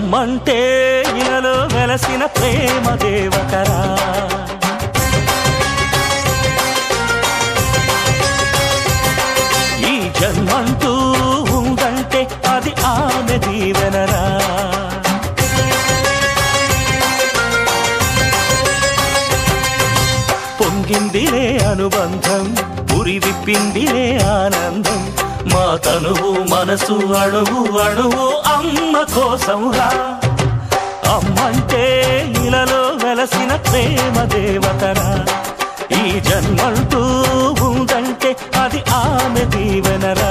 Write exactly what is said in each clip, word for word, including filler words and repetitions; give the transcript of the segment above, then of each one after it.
అమ్మంటే ఇలలో వెలసిన ప్రేమ దేవతరా. ఈ జన్మంటూ ఉందంటే అది ఆమె దీవెనరా. పొంగిందిలే అనుబంధం, ఉరి విప్పిందిలే ఆనందం. మా తనువు మనసు అణువు అణువు అమ్మ కోసంరా. అమ్మంటే ఇలలో వెలసిన ప్రేమ దేవతరా. ఈ జన్మంటూ ఉందంటే అది ఆమె దీవెనరా.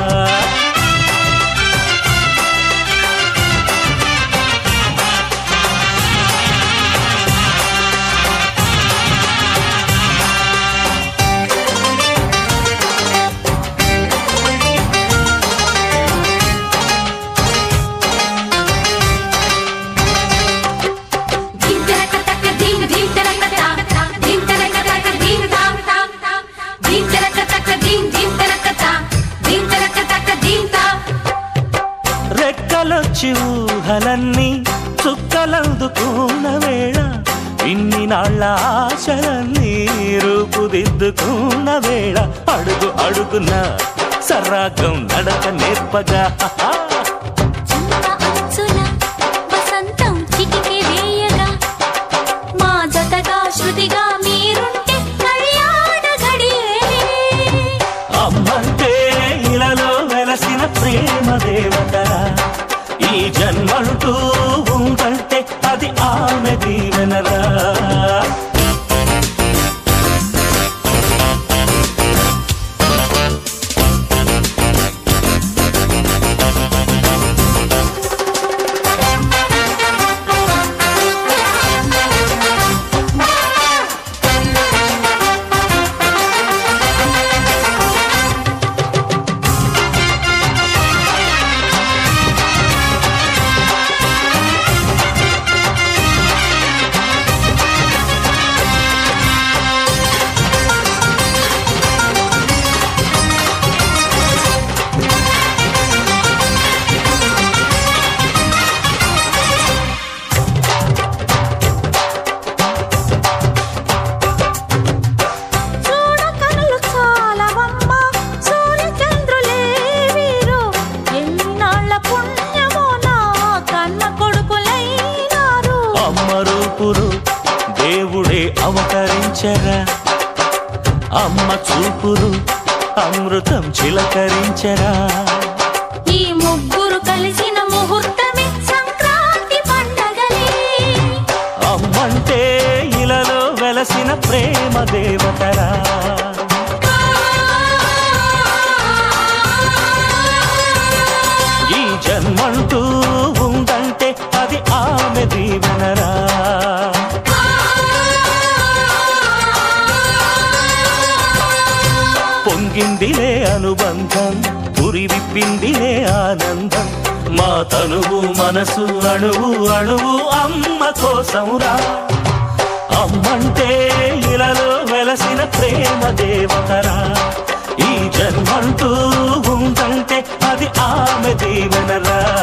రెక్కలొచ్చి ఊహలన్నీ చుక్కలందుకున్న వేళ, ఇన్ని నాళ్ళ ఆశలన్నీ రూపుదిద్దుకున్న వేళ, అడుగు అడుగున సరాగం నడక నేర్పగా అమ్మంటే ఇలలో వెలసిన ప్రేమ దేవతరా. ఈ జన్మంటూ ఉందంటే అది ఆమె దీవెనరా. దేవుడే అవతరించరా, అమ్మ చూపురు అమృతం చిలకరించరా. ఈ ముగ్గురు కలిసిన ముహూర్తమే సంక్రాంతి పండగలే. అమ్మంటే ఇలలో వెలసిన ప్రేమ దేవతరా. ఈ జన్మంటూ ఉందంటే అది ఆమె దీవెనరా. పొంగిందిలే అనుబంధం, ఉరి విప్పిందిలే ఆనందం. మా తనువు మనసు అణువు అణువు అమ్మ కోసంరా. అమ్మంటే ఇలలో వెలసిన ప్రేమ దేవతరా. ఈ జన్మంటూ ఉందంటే అది ఆమె దీవెనరా.